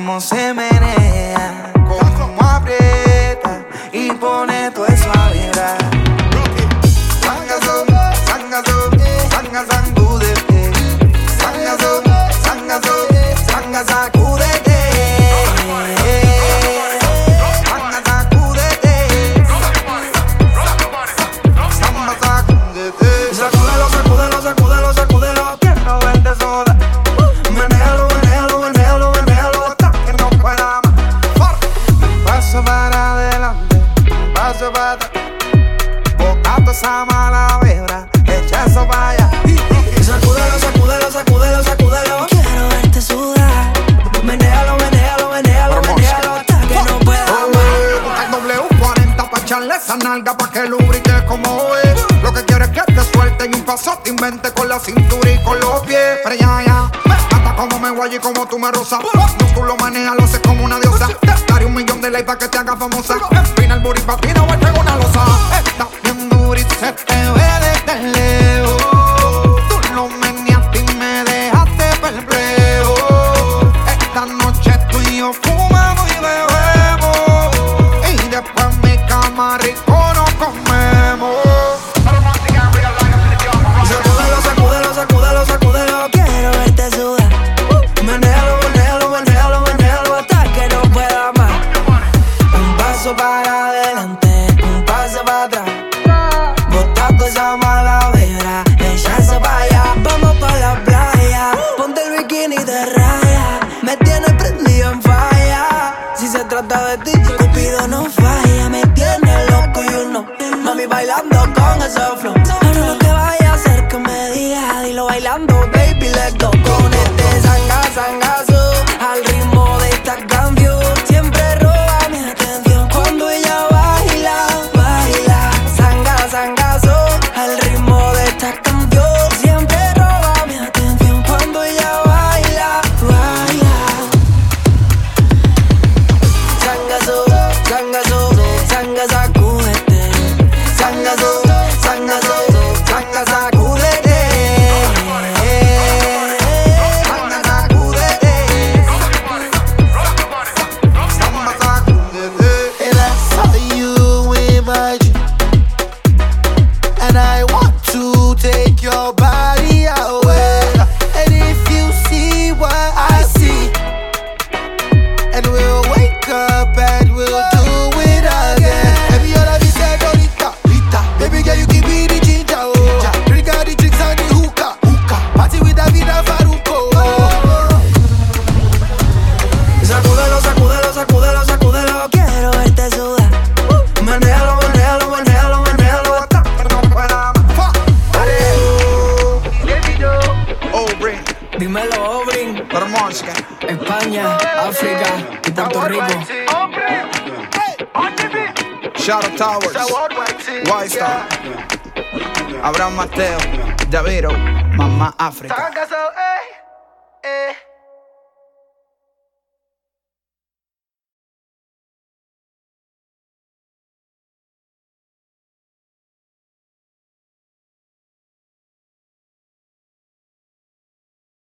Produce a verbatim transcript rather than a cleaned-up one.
cómo se menea, cómo aprieta y pone todo eso a vibrar. Sangazo, sangazo, sanga sangúdete. Sangazo, sangazo, sanga sacúdete. Sanga sacúdete. Samba sacúdete. Sacúdelo, sacúdelo, sacúdelo, sacúdelo. Quiero verte sola. Menéalo, menéalo, menéalo, menéalo hasta que no pueda más. Paso para adelante, paso para atrás. Botando esa mala vibra, echa eso para allá. Sacúdelo, sacúdelo, sacúdelo, sacúdelo. Quiero verte sudar. Menéalo, menéalo, menéalo, menéalo hasta que no pueda más. Busca el W cuarenta pa' echarle esa nalga pa' que lubrique como es. Lo que quieres es que te suelte y un paso te invente con la cintura y con los pies. Pero ya, ya, me mata como me guay y como tú me rozas. No, tú lo manejas, lo haces como una diosa. Te daré un millón de likes pa' que te haga famosa. Empina el booty pa' ti, no vuelve una losa. Está bien dura y se te ve desde lejos. Tú lo meneaste y me dejaste perplejo. Esta noche tú y yo fumamos y bebemos. Y después en mi cama rico nos comemos. Sacúdelo, sacúdelo, sacúdelo, sacúdelo. Quiero verte sudar. Menéalo, menéalo, menéalo, menéalo hasta que no pueda más. Un paso para adelante, un paso para atrás. Botando esa mala vibra, echa eso para allá. Vamos pa' la playa. Ponte el bikini de raya. Me tienes prendido en falla. Si se trata de ti, Cupido no falla. Me tiene loco y uno. mami bailando con ese flow. Ahora lo que vaya a hacer que me diga. Dilo bailando, baby, let's go. Con este zanga, zangazo, al ritmo de esta canción. Siempre roba mi atención cuando ella baila, baila. Zanga, zangazo, Al ritmo de esta canción. Siempre roba mi atención cuando ella baila, baila. zangazo, zangazo, zanga sacúdete. Zangazo, zangazo, zanga sacúdete. Zanga sacúdete. Samba sacúdete. And I saw you in my dream, and I want to take your body away. And if you see what I see, and we'll wake up and we'll do it again. Every other be said, Dorita, Rita. Baby girl, you give me the ginger, oh. Drink all the drinks and the hookah, hookah. Party with David and Faruko, oh. Sacúdelo, sacúdelo, sacúdelo, sacúdelo. Quiero verte sudar. Menéalo, menéalo, menéalo, menéalo hasta que no pueda más. Oh, Brin, Dímelo, Obrin. Bermonska. España, África y Puerto Rico. Shadow Towers, White Star, Abraham Mateo, Daviro, Mamá África.